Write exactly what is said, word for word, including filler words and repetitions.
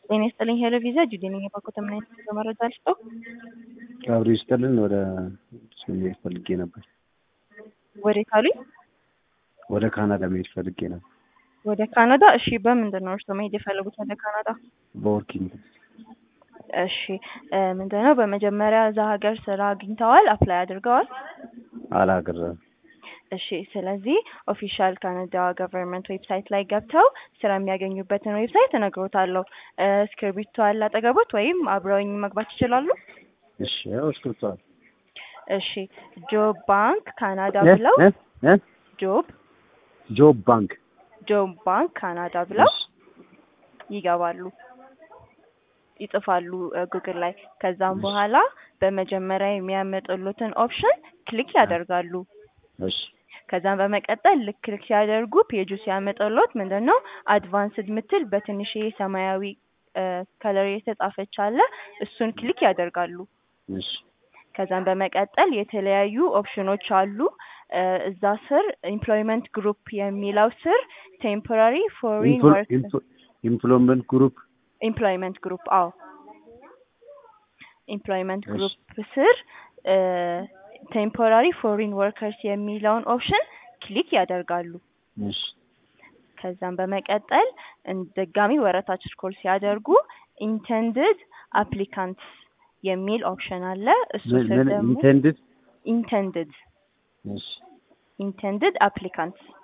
ጤና ይስጥልኝ ሄሎ ቪዛ ጁዲ ነኝ። የባንኮት ምን አይነት መረጃ አልሽው? አብሪ ይስጥልን ወደ ስሜት ፈልጌ ነበር። ወደ ካሊ ወደ ካናዳ መሄድ ፈልጌ ነበር። ወደ ካናዳ? እሺ በምንድን ነው እርሶ መሄድ የፈለጉት ወደ ካናዳ? በወርኪንግ። እሺ ምንድነው በመጀመሪያ እዛ ሀገር ስራ አግኝተዋል? አፕላይ አድርገዋል? አላገረም። እሺ ስለዚህ ኦፊሻል ካናዳ ገቨርንመንት ዌብሳይት ላይ ገብተው ስራ የሚያገኙበትን ዌብሳይት እነግሮታለሁ። እስክሪብቶ አለ አጠገቦት ወይም አብረውኝ መግባት ይችላሉ? እሺ ያው እስክሪብቷል። እሺ ጆብ ባንክ ካናዳ ብለው እ ጆብ ጆብ ባንክ ጆብ ባንክ ካናዳ ብለው ይገባሉ ይጽፋሉ ጉግል ላይ። ከዛም በኋላ በመጀመሪያ የሚያመጡልዎትን ኦፕሽን ክሊክ ያደርጋሉ። እሺ ከዛም በመቀጠል ልክ ክሊክ ሲያደርጉ ፔጁ ሲያመጣልዎት ምንድነው አድቫንስድ ምትል በትንሽ ሰማያዊ ከለር የተጻፈች አለ እሱን ክሊክ ያደርጋሉ። እሺ ከዛም በመቀጠል የተለያዩ ኦፕሽኖች አሉ። እዛ ስር ኤምፕሎይመንት ግሩፕ የሚለው ስር ቴምፖራሪ ፎሪን ወርክ ኤምፕሎይመንት ግሩፕ ኤምፕሎይመንት ግሩፕ አዎ ኤምፕሎይመንት ግሩፕ ስር ቴምፖራሪ ፎሪን ወርከርስ የሚለውን ኦፕሽን ክሊክ ያደርጋሉ። እሺ ከዛም በመቀጠል ድጋሚ ወረታች ስክሮል ሲያደርጉ ኢንተንድድ አፕሊካንትስ የሚል ኦፕሽን አለ። እሱ ስር ደግሞ ኢንተንድድ ኢንተንድድ እሺ ኢንተንድድ አፕሊካንትስ